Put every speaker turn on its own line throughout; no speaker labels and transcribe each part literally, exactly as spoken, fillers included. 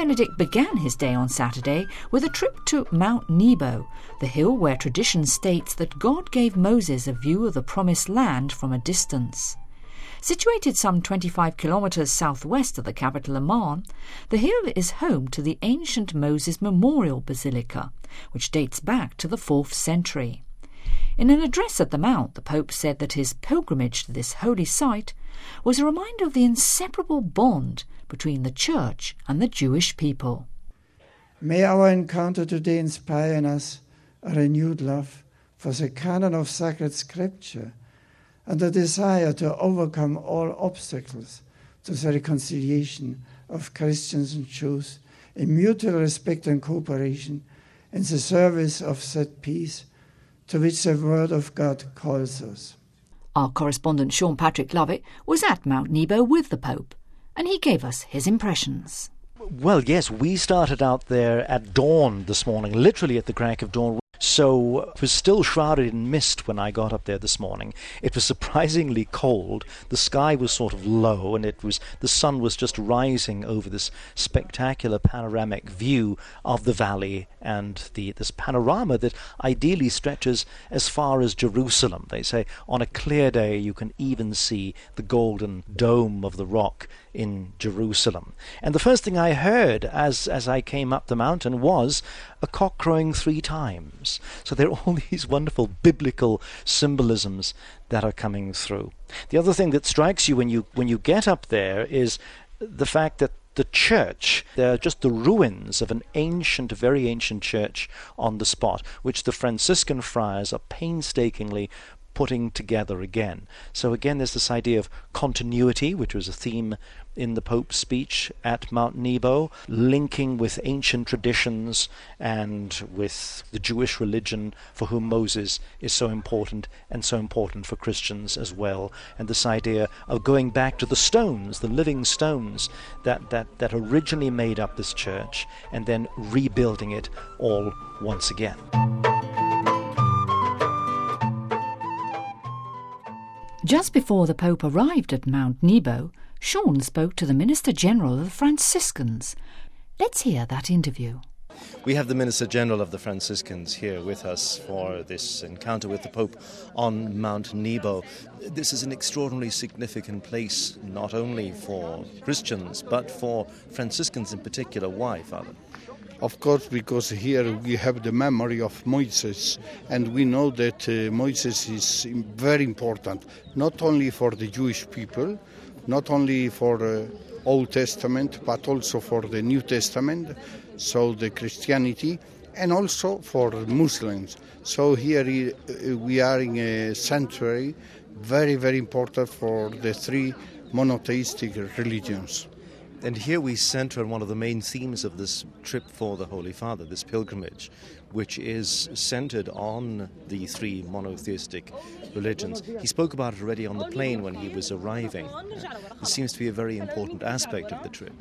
Benedict began his day on Saturday with a trip to Mount Nebo, the hill where tradition states that God gave Moses a view of the Promised Land from a distance. Situated some twenty-five kilometres southwest of the capital Amman, the hill is home to the ancient Moses Memorial Basilica, which dates back to the fourth century. In an address at the Mount, the Pope said that his pilgrimage to this holy site was a reminder of the inseparable bond between the Church and the Jewish people.
May our encounter today inspire in us a renewed love for the canon of sacred scripture and a desire to overcome all obstacles to the reconciliation of Christians and Jews in mutual respect and cooperation in the service of that peace to which the Word of God calls us.
Our correspondent Sean Patrick Lovett was at Mount Nebo with the Pope, and he gave us his impressions.
Well, yes, we started out there at dawn this morning, literally at the crack of dawn. So it was still shrouded in mist when I got up there this morning. It was surprisingly cold. The sky was sort of low, and it was the sun was just rising over this spectacular panoramic view of the valley and the this panorama that ideally stretches as far as Jerusalem. They say on a clear day you can even see the golden dome of the rock in Jerusalem. And the first thing I heard as as I came up the mountain was a cock crowing three times. So there are all these wonderful biblical symbolisms that are coming through. The other thing that strikes you when you when you get up there is the fact that the church, there are just the ruins of an ancient, very ancient church on the spot, which the Franciscan friars are painstakingly putting together again. So again, there's this idea of continuity, which was a theme in the Pope's speech at Mount Nebo, linking with ancient traditions and with the Jewish religion for whom Moses is so important and so important for Christians as well. And this idea of going back to the stones, the living stones that, that, that originally made up this church, and then rebuilding it all once again.
Just before the Pope arrived at Mount Nebo, Sean spoke to the Minister General of the Franciscans. Let's hear that interview.
We have the Minister General of the Franciscans here with us for this encounter with the Pope on Mount Nebo. This is an extraordinarily significant place, not only for Christians, but for Franciscans in particular. Why, Father?
Of course, because here we have the memory of Moses, and we know that uh, Moses is very important, not only for the Jewish people, not only for the uh, Old Testament, but also for the New Testament, so the Christianity, and also for Muslims. So here uh, we are in a sanctuary, very, very important for the three monotheistic religions.
And here we center on one of the main themes of this trip for the Holy Father, this pilgrimage, which is centered on the three monotheistic religions. He spoke about it already on the plane when he was arriving. This seems to be a very important aspect of the trip.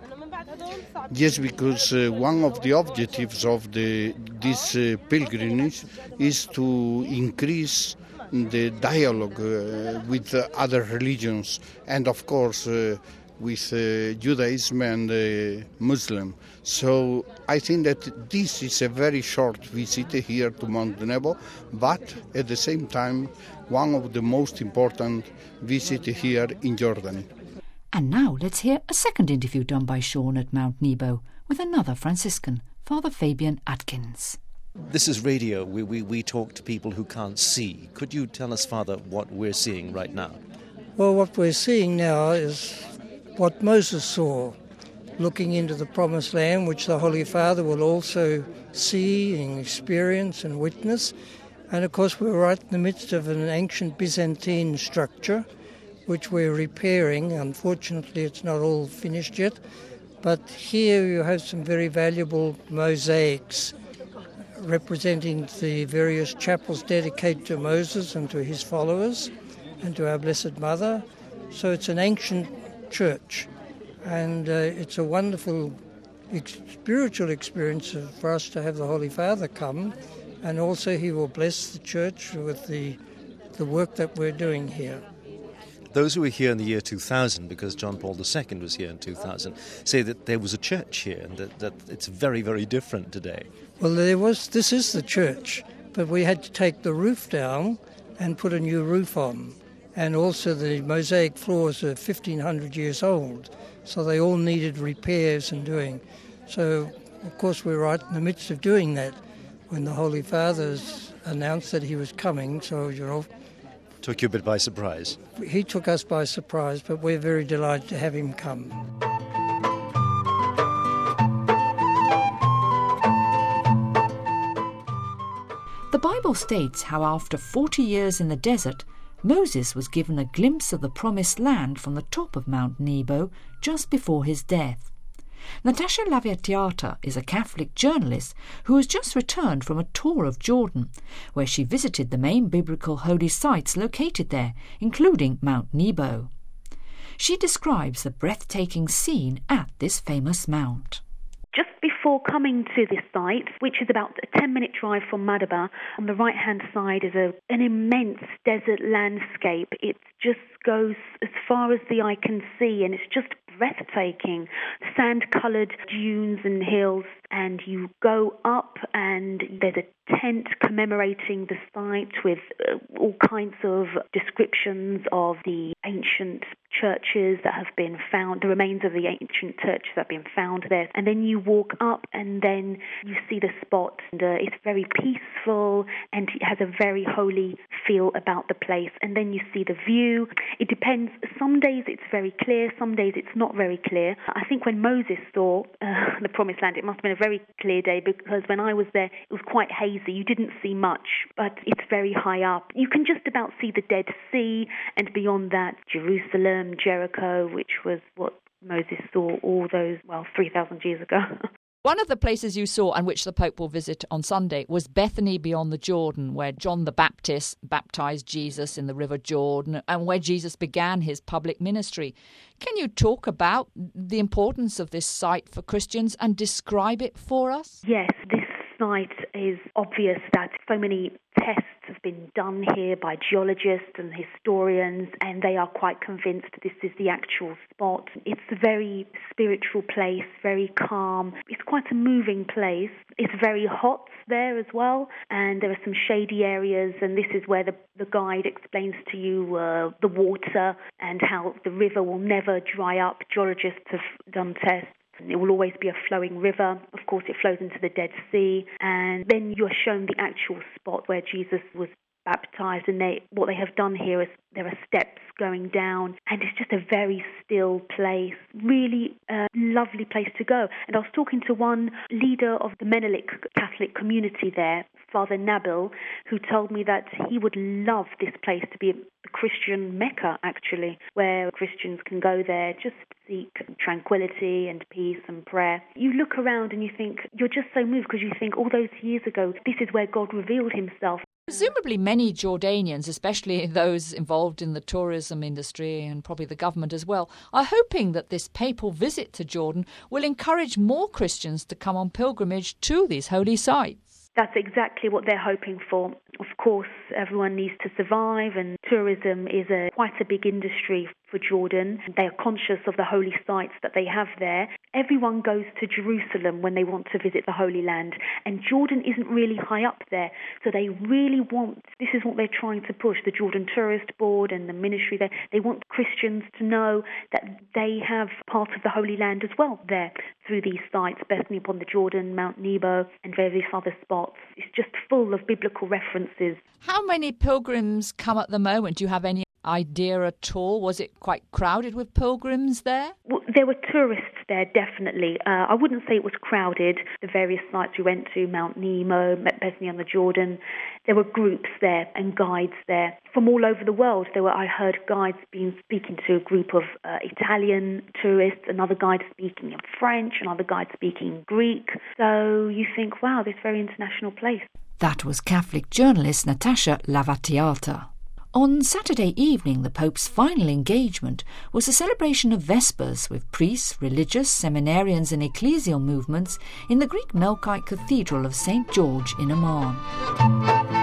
Yes, because uh, one of the objectives of the this uh, pilgrimage is to increase the dialogue uh, with uh, other religions, and of course uh, with uh, Judaism and uh, Muslim. So I think that this is a very short visit here to Mount Nebo, but at the same time one of the most important visits here in Jordan.
And now let's hear a second interview done by Sean at Mount Nebo with another Franciscan, Father Fabian Atkins.
This is radio. We, we, we talk to people who can't see. Could you tell us, Father, what we're seeing right now?
Well, what we're seeing now is what Moses saw, looking into the Promised Land, which the Holy Father will also see and experience and witness. And of course we're right in the midst of an ancient Byzantine structure, which we're repairing. Unfortunately, it's not all finished yet. But here you have some very valuable mosaics representing the various chapels dedicated to Moses and to his followers and to our Blessed Mother. So it's an ancient church, and uh, it's a wonderful ex- spiritual experience for us to have the Holy Father come, and also he will bless the church with the the work that we're doing here.
Those who were here in the year two thousand, because John Paul the Second was here in two thousand, say that there was a church here and that, that it's very, very different today.
Well, there was. This is the church, but we had to take the roof down and put a new roof on. And also the mosaic floors are fifteen hundred years old, so they all needed repairs and doing. So, of course, we're right in the midst of doing that when the Holy Father's announced that he was coming, so, you know...
Took you a bit by surprise.
He took us by surprise, but we're very delighted to have him come.
The Bible states how after forty years in the desert, Moses was given a glimpse of the promised land from the top of Mount Nebo just before his death. Natasha Lavatiata is a Catholic journalist who has just returned from a tour of Jordan, where she visited the main biblical holy sites located there, including Mount Nebo. She describes the breathtaking scene at this famous mount.
Just before coming to this site, which is about a ten-minute drive from Madaba, on the right-hand side is a, an immense desert landscape. It just goes as far as the eye can see, and it's just breathtaking. Sand-coloured dunes and hills, and you go up and there's a tent commemorating the site with uh, all kinds of descriptions of the ancient churches that have been found, the remains of the ancient churches that have been found there. And then you walk up and then you see the spot. And, uh, it's very peaceful and it has a very holy feel about the place. And then you see the view. It depends. Some days it's very clear, some days it's not very clear. I think when Moses saw uh, the Promised Land, it must have been a very clear day, because when I was there, it was quite hazy. You didn't see much, but it's very high up. You can just about see the Dead Sea, and beyond that, Jerusalem, Jericho, which was what Moses saw all those, well, three thousand years ago.
One of the places you saw and which the Pope will visit on Sunday was Bethany beyond the Jordan, where John the Baptist baptized Jesus in the River Jordan and where Jesus began his public ministry. Can you talk about the importance of this site for Christians and describe it for us?
Yes, this site is obvious that so many tests have been done here by geologists and historians, and they are quite convinced this is the actual spot. It's a very spiritual place, very calm. It's quite a moving place. It's very hot there as well, and there are some shady areas, and this is where the, the guide explains to you uh, the water and how the river will never dry up. Geologists have done tests. It will always be a flowing river. Of course, it flows into the Dead Sea. And then you are shown the actual spot where Jesus was baptized. And they, what they have done here is there are steps going down. And it's just a very still place. Really a lovely place to go. And I was talking to one leader of the Mennonite Catholic community there, Father Nabil, who told me that he would love this place to be a Christian Mecca, actually, where Christians can go there, just seek tranquility and peace and prayer. You look around and you think, you're just so moved because you think all those years ago, this is where God revealed himself.
Presumably many Jordanians, especially those involved in the tourism industry and probably the government as well, are hoping that this papal visit to Jordan will encourage more Christians to come on pilgrimage to these holy sites.
That's exactly what they're hoping for. Of course, everyone needs to survive, and tourism is a quite a big industry for Jordan. They are conscious of the holy sites that they have there. Everyone goes to Jerusalem when they want to visit the Holy Land, and Jordan isn't really high up there. So they really want, this is what they're trying to push, the Jordan Tourist Board and the ministry there. They want Christians to know that they have part of the Holy Land as well there through these sites, Bethany upon the Jordan, Mount Nebo, and various other spots. It's just full of biblical references.
How many pilgrims come at the moment? Do you have any idea at all? Was it quite crowded with pilgrims there?
Well, there were tourists there, definitely. Uh, I wouldn't say it was crowded. The various sites we went to, Mount Nebo, Bethany on the Jordan, there were groups there and guides there from all over the world. There were, I heard guides being speaking to a group of uh, Italian tourists, another guide speaking in French, another guide speaking Greek. So you think, wow, this very international place.
That was Catholic journalist Natasha Lavatiata. On Saturday evening, the Pope's final engagement was a celebration of Vespers with priests, religious, seminarians and ecclesial movements in the Greek Melkite Cathedral of Saint George in Amman.